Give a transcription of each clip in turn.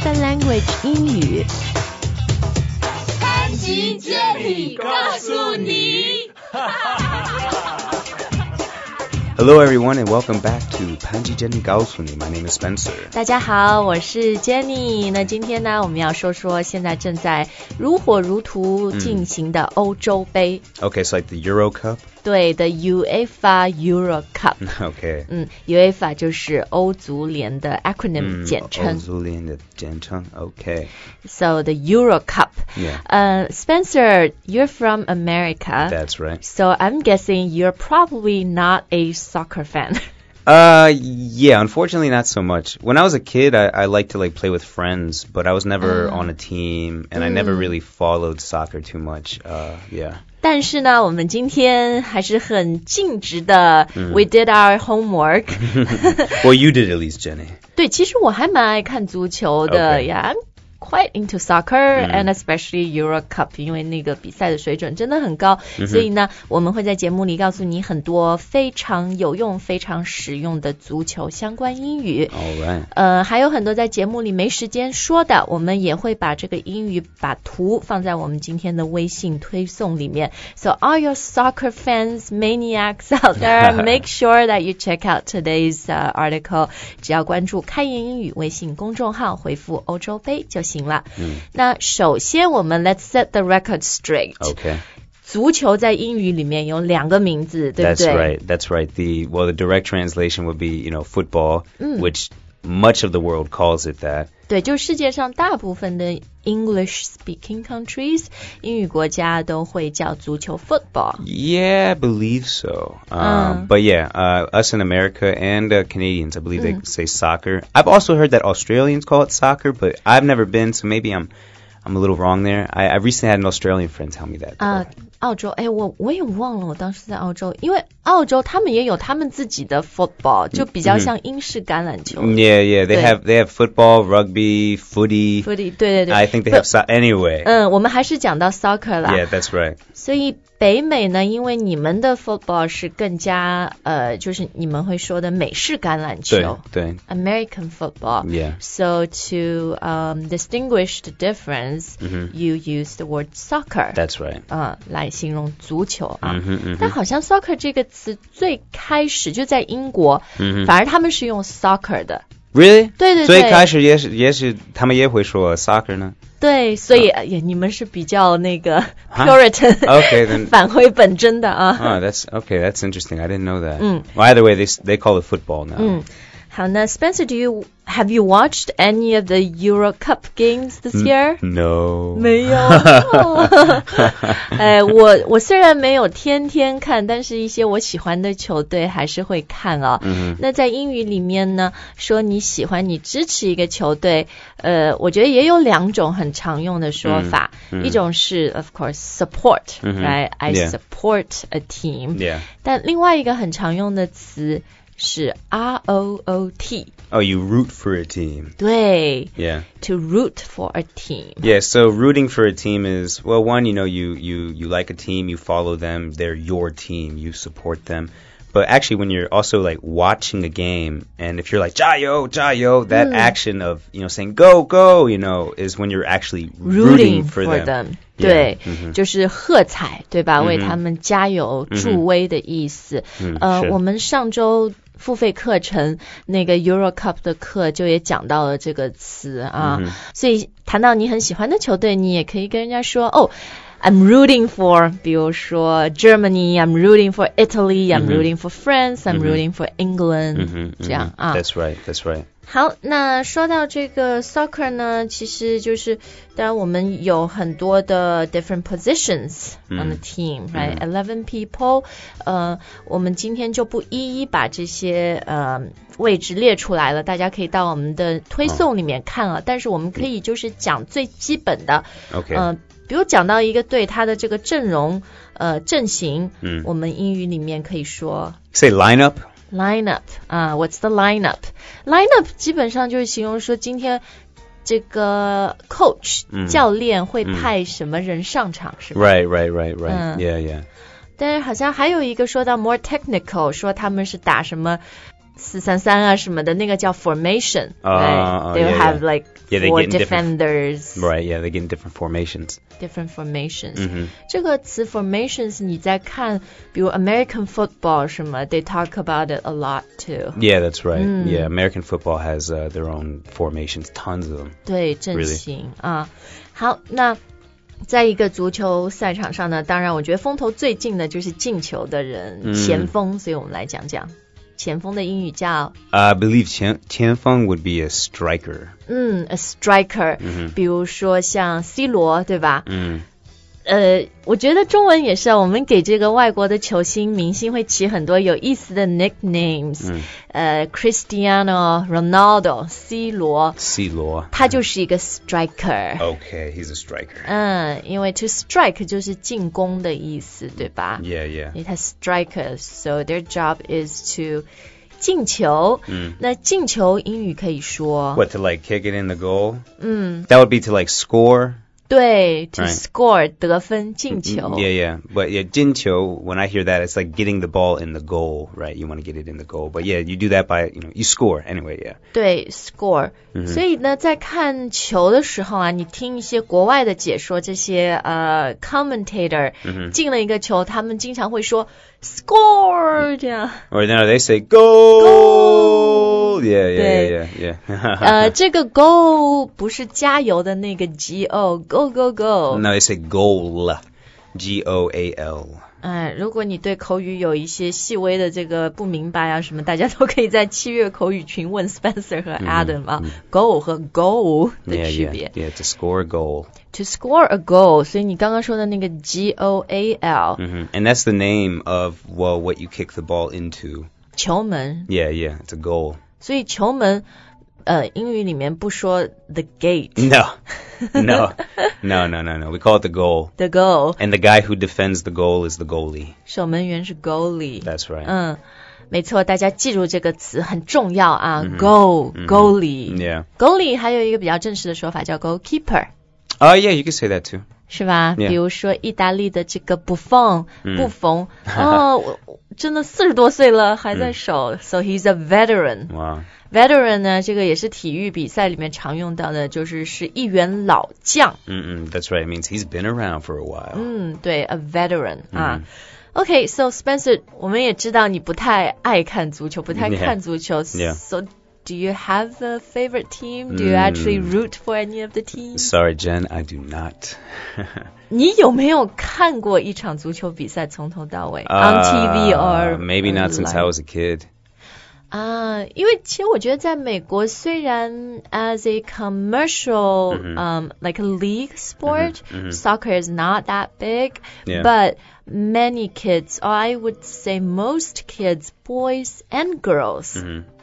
the language 英语。 潘吉接力告诉你。 Hello everyone and welcome back to 潘吉接力告诉你 My name is Spencer. 大家好，我是 Jenny。那今天呢，我们要说说现在正在如火如荼进行的欧洲杯。 Okay, so like the Euro Cup? 对的 UEFA Euro Cup. Okay. UEFA 就是欧足联的 acronym 简称。 欧足联的简称 Okay. So the Euro Cup. Yeah. Spencer, you're from America. That's right. So I'm guessing you're probably not a soccer fan. Yeah, unfortunately not so much. When I was a kid, I liked to like play with friends, but I was never on a team, and I never really followed soccer too much. Yeah. 但是呢，我们今天还是很尽职的。We did our homework. Well, you did at least, Jenny. 对，其实我还蛮爱看足球的。 Okay. Yeah, I'm quite into soccer and especially Euro Cup, 因为那个比赛的水准真的很高。所以呢，我们会在节目里告诉你很多非常有用、非常实用的足球相关英语。 All right. 还有很多在节目里没时间说的，我们也会把这个英语把图放在我们今天的微信推送里面。So all your soccer fans, maniacs out there, make sure that you check out today's article. 只要关注开言英语微信公众号，回复欧洲杯就行了。那首先我们 let's set the record straight. Okay. 足球在英语里面有两个名字，对不对？ That's right. The direct translation would be, football, which much of the world calls it that. 对，就世界上大部分的 English speaking countries 英语国家都会叫足球 football. Yeah, I believe so. But yeah, us in America and Canadians, I believe they say soccer. I've also heard that Australians call it soccer, but I've never been, so maybe I'm a little wrong there. I recently had an Australian friend tell me that. 澳洲，我也忘了我当时在澳洲，因为澳洲他们也有他们自己的 football， 就比较像英式橄榄球。 Yeah, they have football, rugby, footy. 对。 I think they have anyway. 我们还是讲到 soccer 啦。 Yeah, that's right. 所以北美呢，因为你们的 football 是更加就是你们会说的美式橄榄球。 对。 American football. Yeah. So to distinguish the difference, you use the word soccer. That's right. 来形容足球啊。但好像 soccer 这个词最开始就在英国，反而他们是用 soccer 的。 Really? 对。 最开始也是他们也会说 soccer 呢？对， 所以你们是比较那个 Puritan, Okay, then 返回本真的啊。 that's interesting. I didn't know that. Well, either way, they call it football now. 好，那 Spencer, have you watched any of the Euro Cup games this year? No. 没有。我虽然没有天天看，但是一些我喜欢的球队还是会看啊。那在英语里面呢，说你喜欢你支持一个球队，我觉得也有两种很常用的说法。一种是 of course support, right? I support a team. Yeah. 但另外一个很常用的词是 ROOT. Oh, you root for a team. 对。 Yeah. To root for a team. Yeah, so rooting for a team is, well, one, you like a team, you follow them, they're your team, you support them. But actually, when you're also like watching a game, and if you're like, 加油, that action of, saying go, is when you're actually rooting for them. 对，就是喝彩，对吧？为他们加油助威的意思。我们上周付费课程那个 Euro Cup 的课就也讲到了这个词啊。所以谈到你很喜欢的球队，你也可以跟人家说I'm rooting for, 比如说 Germany, I'm rooting for Italy, I'm rooting for France, I'm rooting for England, 这样啊。 That's right. 好，那说到这个 soccer 呢，其实就是当然我们有很多的 different positions on the team, right? 11 people. 我们今天就不一一把这些位置列出来了，大家可以到我们的推送里面看啊。但是我们可以就是讲最基本的。 Okay. 比如讲到一个队他的这个阵容阵型，我们英语里面可以说 Say lineup. Lineup what's the lineup? Lineup 基本上就是形容说今天这个 coach 教练会派什么人上场，是吧？ Right. Yeah. 但是好像还有一个说到 more technical， 说他们是打什么 4-3-3啊什么的，那个叫 formation. Right? They will have like 4 defenders. Right, yeah, they get in different formations. Different formations. 这个词 formations 你在看比如 American football 什么 they talk about it a lot too. Yeah, that's right. Yeah, American football has their own formations, tons of them. 对，阵型啊。好，那在一个足球赛场上呢，当然我觉得风头最近的就是进球的人，前锋，所以我们来讲讲前锋的英语叫 I believe 前锋 would be a striker. A striker. 比如说像 C 罗，对吧？我觉得中文也是我们给这个外国的球星明星会起很多有意思的 nicknames. Cristiano Ronaldo, C 罗，他就是一个 striker. Okay, he's a striker. 因为 to strike 就是进攻的意思，对吧？ Yeah. 因为他 strikers, so their job is to 进球。那进球英语可以说 What, to like kick it in the goal? That would be to like score. 对 to score 得分进球 Yeah but yeah 进球 when I hear that it's like getting the ball in the goal, right? You want to get it in the goal, but yeah you do that by you score anyway. Yeah 对 score 所以呢在看球的时候啊，你听一些国外的解说，这些commentator 进了一个球，他们经常会说 score 这样 or no they say goal. Yeah. 这个 goal 不是加油的那个 go No, they say goal. G-O-A-L. 如果你对口语有一些细微的这个不明白啊什么，大家都可以在7月口语群问 Spencer 和 Adam 啊 goal 和 goal 的区别 Yeah, to score a goal. To score a goal. 所以你刚刚说的那个 G-O-A-L. And that's the name of, well, what you kick the ball into. 球门 Yeah, it's a goal. 所以球门英语里面不说 the gate. No. We call it the goal. The goal. And the guy who defends the goal is the goalie. 守门员是 goalie. That's right. 没错，大家记住这个词很重要啊。goalie. Yeah. Goalie 还有一个比较正式的说法叫 goalkeeper. Oh, yeah, you could say that too. 是吧？ Yeah. 比如说意大利的这个布冯真的40多岁了还在守，so he's a veteran. Wow. Veteran 呢，这个也是体育比赛里面常用到的，是一员老将。 That's right. It means he's been around for a while. 对 ，a veteran 啊。Okay, so Spencer, 我们也知道你不太爱看足球，不太看足球。 Yeah. So do you have a favorite team? Do you actually root for any of the teams? Sorry, Jen, I do not. 你有没有看过一场足球比赛从头到尾 on TV or maybe not since I was a kid. 因为其实我觉得在美国虽然 as a commercial like a league sport soccer is not that big but many kids, or I would say most kids, boys and girls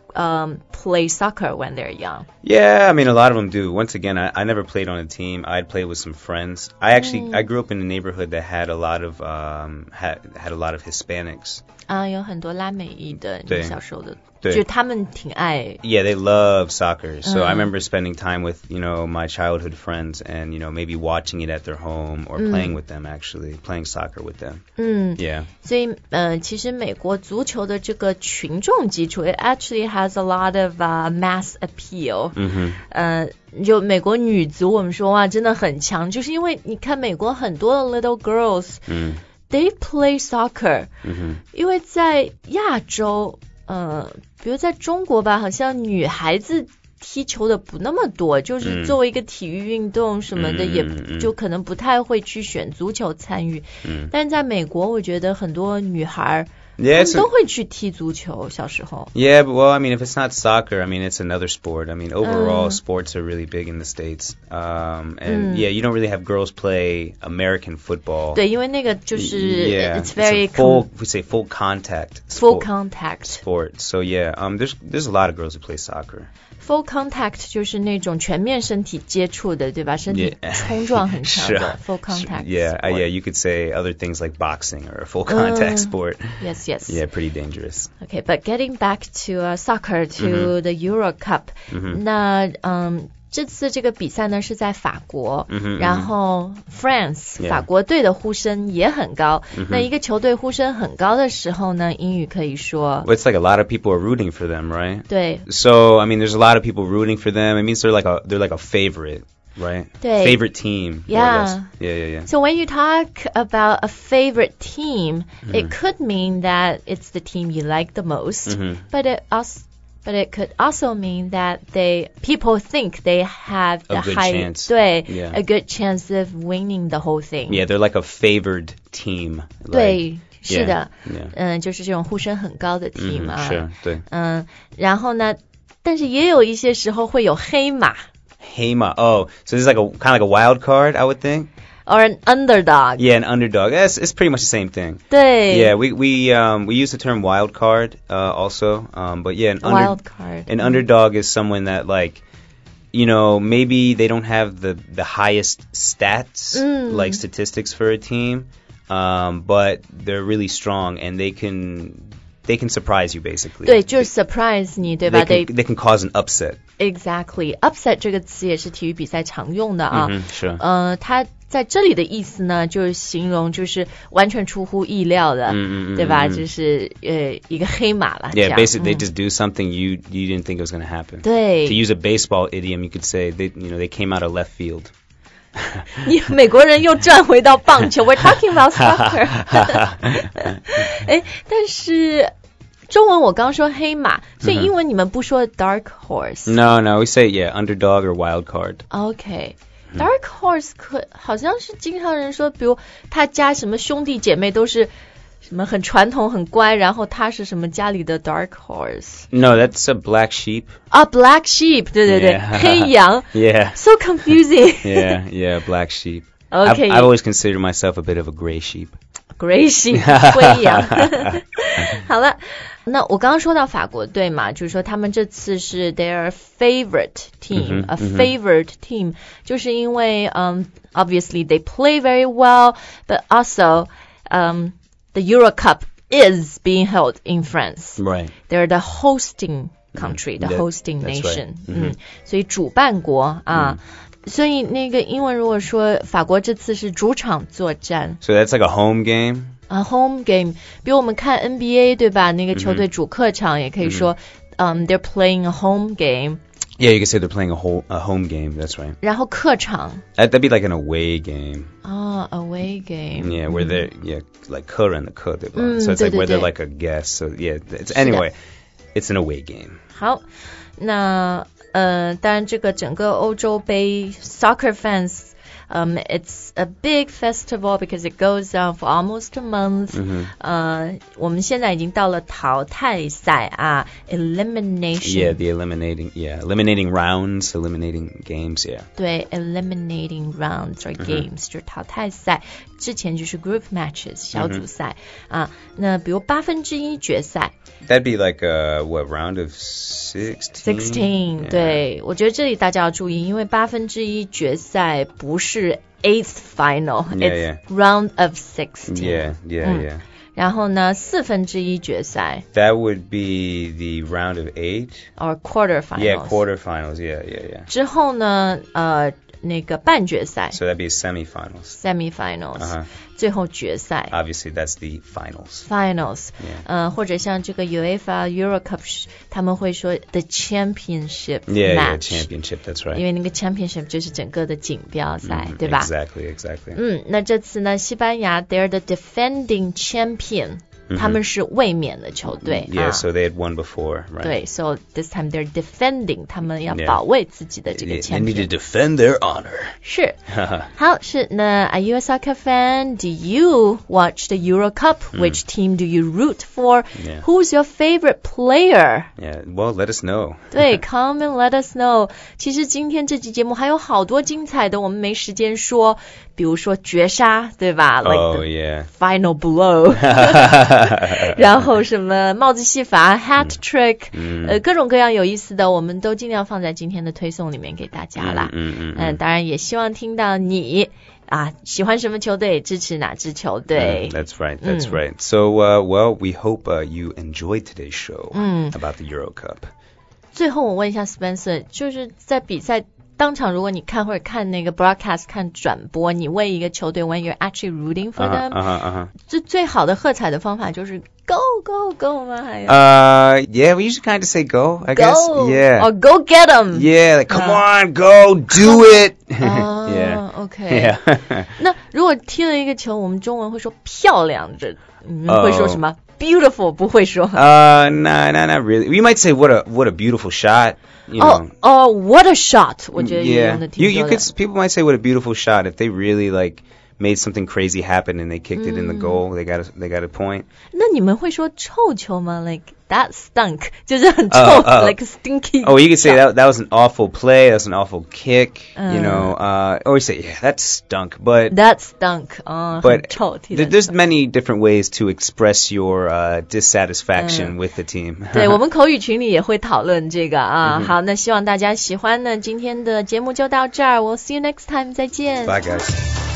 play soccer when they're young. Yeah, I mean, a lot of them do. Once again, I never played on a team. I'd play with some friends. I grew up in a neighborhood that had a lot of had a lot of Hispanics. 有很多拉美裔的你小时候的， 对， 就他们挺爱。 Yeah, they love soccer. So I remember spending time with, my childhood friends and, maybe watching it at their home or playing with them, actually, playing soccer with them. Yeah. 所以其实美国足球的这个群众基础 it actually has a lot of mass appeal. 就美国女足我们说哇真的很强，就是因为你看美国很多的 little girls they play soccer. 因为在亚洲比如在中国吧，好像女孩子踢球的不那么多，就是作为一个体育运动什么的也就可能不太会去选足球参与。但是在美国我觉得很多女孩都会去踢足球小时候。 Yeah, but well, I mean, if it's not soccer, I mean, it's another sport. I mean, overall, sports are really big in the States. And yeah, you don't really have girls play American football. 对，因为那个就是it's very we say full contact sport. So yeah, there's a lot of girls who play soccer. Full contact 就是那种全面身体接触的，对吧？身体冲撞很强的 full contact. Yeah, you could say other things like boxing or a full contact sport. Yes. Yeah, pretty dangerous. Okay, but getting back to soccer, to the Euro Cup. 那这次这个比赛呢是在法国，然后 France 法国队的呼声也很高。那一个球队呼声很高的时候呢，英语可以说 Well, it's like a lot of people are rooting for them, right? 对。 So, I mean, there's a lot of people rooting for them. It means they're like a favorite, right? 对。 Favorite team. Yeah. Yeah. So when you talk about a favorite team, it could mean that it's the team you like the most, but it could also mean that people think they have a good chance. 对 a good chance of winning the whole thing. Yeah, they're like a favored team. 对 是的 yeah. 就是这种呼声很高的 team 啊。 是，对。 然后呢，但是也有一些时候会有黑马。 黑马 Oh, so this is like kind of like a wild card, I would think. Or an underdog. Yeah, an underdog. It's pretty much the same thing. 对 Yeah, we use the term wild card also. But yeah, wild card. An underdog is someone that like, you know, maybe they don't have the highest stats, like statistics for a team, but they're really strong and they can surprise you basically. 对，就是 surprise 你，对吧？ They can cause an upset. Exactly. Upset 这个词也是体育比赛常用的啊。 是。 它在这里的意思呢，就是形容就是完全出乎意料的，对吧？就是一个黑马了。 Yeah, basically they just do something you didn't think it was going to happen. 对。 To use a baseball idiom, you could say they came out of left field. 你美国人又转回到棒球。We're talking about soccer. 但是中文我刚说黑马，所以英文你们不说 dark horse. No, we say underdog or wild card. Okay.Dark horse 好像是经常人说，比如他家什么兄弟姐妹都是什么很传统很乖，然后他是什么家里的 dark horse. No, that's a black sheep. Black sheep. 对 Yeah. 黑羊 Yeah. So confusing. Yeah, black sheep. Okay. I've always considered myself a bit of a gray sheep. Gray sheep. 灰羊。好了，那我刚刚说到法国队嘛，就是说他们这次是 their favorite team, a favorite team, 就是因为obviously they play very well, but also the Euro Cup is being held in France. Right. They're the hosting country, the hosting nation. Right. 所以主办国啊。所以那个英文如果说法国这次是主场作战 So that's like a home game? Home game. 比如我们看 NBA 对吧，那个球队主客场也可以说they're playing a home game. Yeah, you could say they're playing a home game, that's right. 然后客场 That'd be like an away game. Away game. Yeah, where they're like 客人的客对吧 So it's like where they're like a guest. So yeah, anyway, it's an away game. 好，那当然这个整个欧洲杯 soccer fans it's a big festival because it goes on for almost a month. 我们现在已经到了淘汰赛啊 elimination. Yeah, eliminating rounds, eliminating games, yeah. 对 eliminating rounds or games 就是淘汰赛之前就是 group matches 小组赛啊。那比如1/8决赛 That'd be like what, round of 16? 对，我觉得这里大家要注意，因为1/8决赛不是 eighth final, it's round of 16. Yeah. 然后呢1/4决赛 That would be the round of 8 or quarterfinals. Yeah, quarterfinals. Yeah. 之后呢那个半决赛 So that'd be semifinals. 最后决赛 Obviously that's the finals. 或者像这个 UEFA Euro Cup 他们会说 the championship match. Yeah, championship, that's right. 因为那个 championship 就是整个的锦标赛对吧 Exactly. 那这次呢西班牙 they're the defending champion. 他们是卫冕的球队 Yeah, so they had won before, right? 对 so this time they're defending 他们要保卫自己的这个 champion. They need to defend their honor. 是好是那 Are you a soccer fan? Do you watch the Euro Cup? Which team do you root for? Who's your favorite player? Yeah, well, let us know. 对 come and let us know. 其实今天这期节目还有好多精彩的我们没时间说，比如说绝杀对吧 Like the yeah. final blow. 然后什么帽子戏法 hat trick 各种各样有意思的我们都尽量放在今天的推送里面给大家啦当然也希望听到你喜欢什么球队支持哪支球队 That's right. So well, we hope you enjoyed today's show about the Euro Cup. 最后我问一下 Spencer 就是在比赛当场如果你看或者看那个 broadcast 看转播，你为一个球队 when you're actually rooting for them， 最好的喝彩的方法就是 go go go 吗？还有 yeah, we usually kind of say go, I guess. Yeah. Or go get them. Yeah, like come on, go, do it. Yeah. Okay. Yeah. 那如果踢了一个球，我们中文会说漂亮的，你们会说什么？Beautiful 不会说。 Nah, not really. We might say what a beautiful shot. You know. What a shot. 我觉得也用的挺多的。 You could people might say what a beautiful shot if they really like made something crazy happen and they kicked it in the goal. They got a point. 那你们会说臭球吗？ Like that stunk. 就是很臭 like stinky. Oh, you could say that was an awful play. That was an awful kick. You know. Or you say yeah, that stunk. But that stunk. But there's many different ways to express your dissatisfaction with the team. 对，我们口语群里也会讨论这个啊。好，那希望大家喜欢呢。今天的节目就到这儿。We'll see you next time. 再见。 Bye, guys.